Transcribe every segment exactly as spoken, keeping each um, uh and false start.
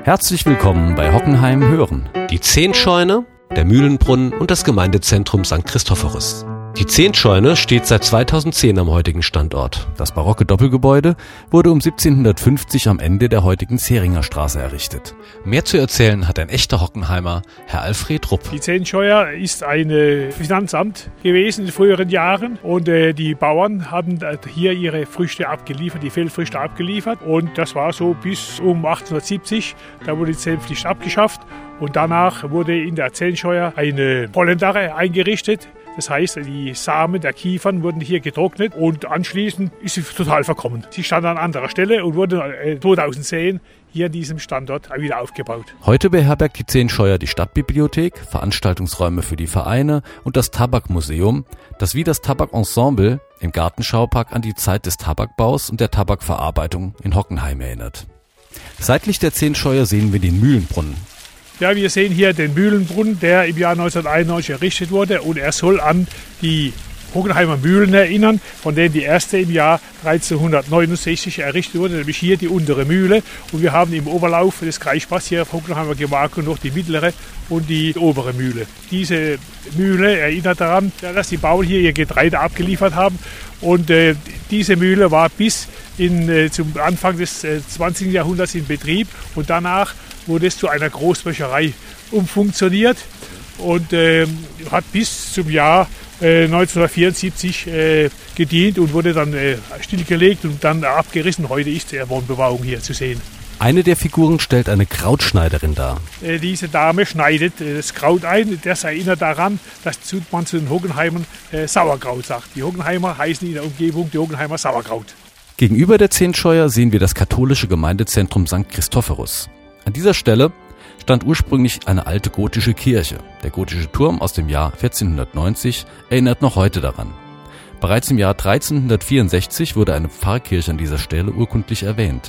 Herzlich willkommen bei Hockenheim hören. Die Zehntscheune, der Mühlenbrunnen und das Gemeindezentrum Sankt Christophorus. Die Zehntscheune steht seit zweitausendzehn am heutigen Standort. Das barocke Doppelgebäude wurde um siebzehnhundertfünfzig am Ende der heutigen Zähringer Straße errichtet. Mehr zu erzählen hat ein echter Hockenheimer, Herr Alfred Rupp. Die Zehntscheune ist ein äh, Finanzamt gewesen in früheren Jahren und äh, die Bauern haben hier ihre Früchte abgeliefert, die Feldfrüchte abgeliefert, und das war so bis um achtzehnhundertsiebzig, da wurde die Zehntpflicht abgeschafft und danach wurde in der Zehntscheune eine Pollendare eingerichtet. Das heißt, die Samen der Kiefern wurden hier getrocknet und anschließend ist sie total verkommen. Sie stand an anderer Stelle und wurde zweitausendzehn hier an diesem Standort wieder aufgebaut. Heute beherbergt die Zehntscheune die Stadtbibliothek, Veranstaltungsräume für die Vereine und das Tabakmuseum, das wie das Tabakensemble im Gartenschaupark an die Zeit des Tabakbaus und der Tabakverarbeitung in Hockenheim erinnert. Seitlich der Zehntscheune sehen wir den Mühlenbrunnen. Ja, wir sehen hier den Mühlenbrunnen, der im Jahr neunzehnhunderteinundneunzig errichtet wurde, und er soll an die Hockenheimer Mühlen erinnern, von denen die erste im Jahr dreizehnhundertneunundsechzig errichtet wurde, nämlich hier die untere Mühle. Und wir haben im Oberlauf des Kreisbachs hier auf Hockenheimer Gemarkung noch die mittlere und die obere Mühle. Diese Mühle erinnert daran, dass die Bauern hier ihr Getreide abgeliefert haben. Und äh, diese Mühle war bis in, äh, zum Anfang des äh, zwanzigsten Jahrhunderts in Betrieb, und danach wurde es zu einer Großmöcherei umfunktioniert und äh, hat bis zum Jahr äh, neunzehnhundertvierundsiebzig äh, gedient und wurde dann äh, stillgelegt und dann abgerissen. Heute ist die Wohnbebauung hier zu sehen. Eine der Figuren stellt eine Krautschneiderin dar. Äh, diese Dame schneidet äh, das Kraut ein. Das erinnert daran, dass man zu den Hockenheimern äh, Sauerkraut sagt. Die Hockenheimer heißen in der Umgebung die Hockenheimer Sauerkraut. Gegenüber der Zehntscheune sehen wir das katholische Gemeindezentrum Sankt Christophorus. An dieser Stelle stand ursprünglich eine alte gotische Kirche. Der gotische Turm aus dem Jahr vierzehnhundertneunzig erinnert noch heute daran. Bereits im Jahr dreizehnhundertvierundsechzig wurde eine Pfarrkirche an dieser Stelle urkundlich erwähnt.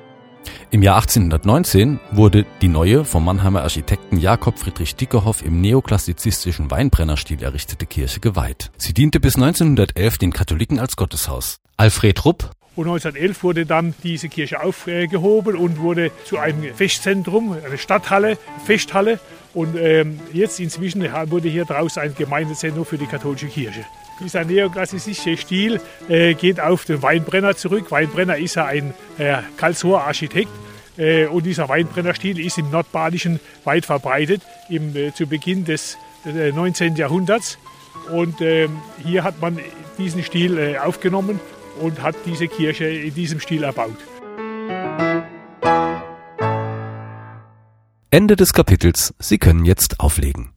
Im Jahr achtzehnhundertneunzehn wurde die neue vom Mannheimer Architekten Jakob Friedrich Dickehoff im neoklassizistischen Weinbrennerstil errichtete Kirche geweiht. Sie diente bis neunzehnhundertelf den Katholiken als Gotteshaus. Alfred Rupp. Und neunzehnhundertelf wurde dann diese Kirche aufgehoben und wurde zu einem Festzentrum, eine Stadthalle, Festhalle. Und ähm, jetzt inzwischen wurde hier draußen ein Gemeindezentrum für die katholische Kirche. Dieser neoklassizische Stil äh, geht auf den Weinbrenner zurück. Weinbrenner ist ja ein äh, Karlsruher Architekt. Äh, und dieser Weinbrennerstil ist im Nordbadischen weit verbreitet, im, äh, zu Beginn des äh, neunzehnten Jahrhunderts. Und äh, hier hat man diesen Stil äh, aufgenommen und hat diese Kirche in diesem Stil erbaut. Ende des Kapitels. Sie können jetzt auflegen.